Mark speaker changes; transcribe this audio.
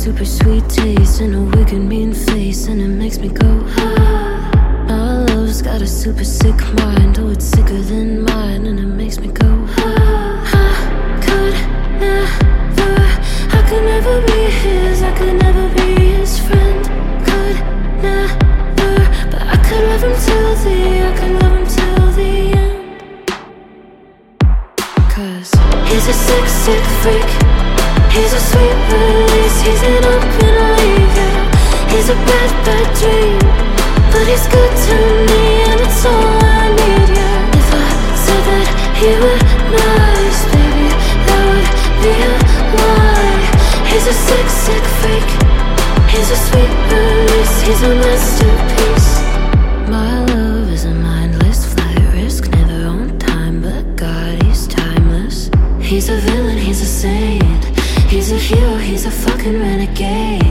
Speaker 1: super sweet taste and a wicked mean face, and it makes me go ah. Our love's got a super sick mind, oh it's sicker than mine, and it makes me go ah. I could never be his, I could never be his friend. Could never, but I could love him till I could love him till the end. 'Cause he's a sick, sick freak. He's a sweet release, he's an up and leave, yeah. He's a bad, bad dream, but he's good to me, and it's all I need, yeah. If I said that he were nice, baby, that would be a lie. He's a sick, sick freak. He's a sweet release, he's a masterpiece. My love is a mindless flight risk, never on time, but God, he's timeless. He's a villain, he's a saint. He's a hero, he's a fucking renegade.